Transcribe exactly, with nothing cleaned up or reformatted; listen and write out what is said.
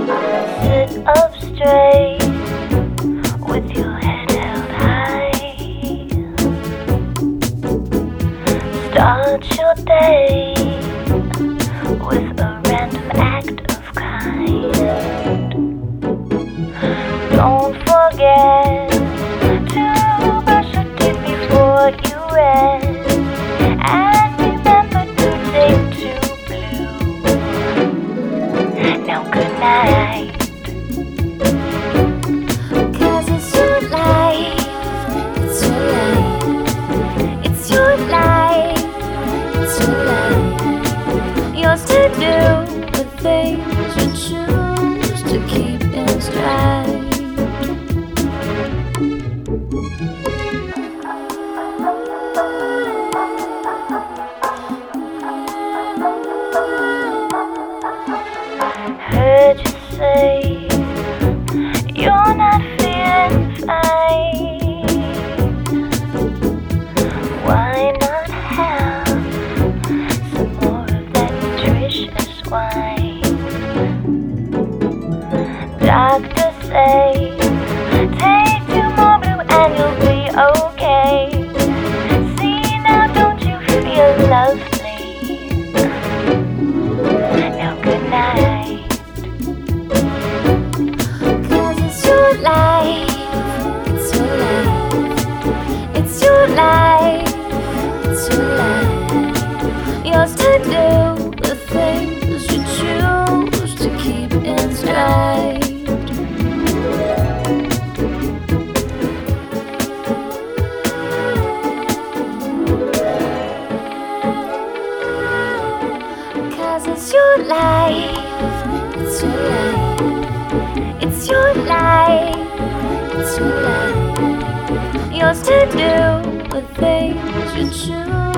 Sit up straight with your head held high. Start your day with a random act of kind. Don't forget to brush your teeth before you rest. And remember to take two blue. Now good night. Cause it's your life, it's your life, it's your life, it's your life. Yours to do the things you choose to keep in stride. Heard you say you're not feeling fine. Why not have some more of that nutritious wine? Doctors say take two more blue and you'll be okay. See now, don't you feel lovely? Now good night. It's your life, it's your life, it's your life. Yours to do the things you choose to keep in stride. Cause it's your life, it's your life, it's your life. It's your life. Yours to do the things you choose.